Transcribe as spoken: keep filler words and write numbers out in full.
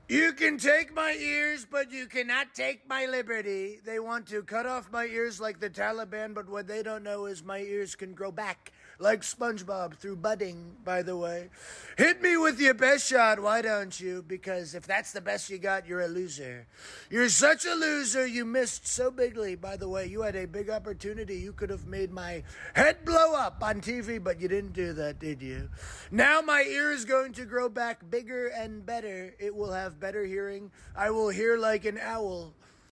You can take my ears, but you cannot take my liberty. They want to cut off my ears like the Taliban, but what they don't know is my ears can grow back like SpongeBob through budding, by the way. Hit me with your best shot, why don't you? Because if that's the best you got, you're a loser. You're such a loser, you missed so bigly, by the way. You had a big opportunity. You could have made my head blow up on T V, but you didn't do that, did you? Now my ear is going to grow back bigger and better. It will have better hearing. I will hear like an owl.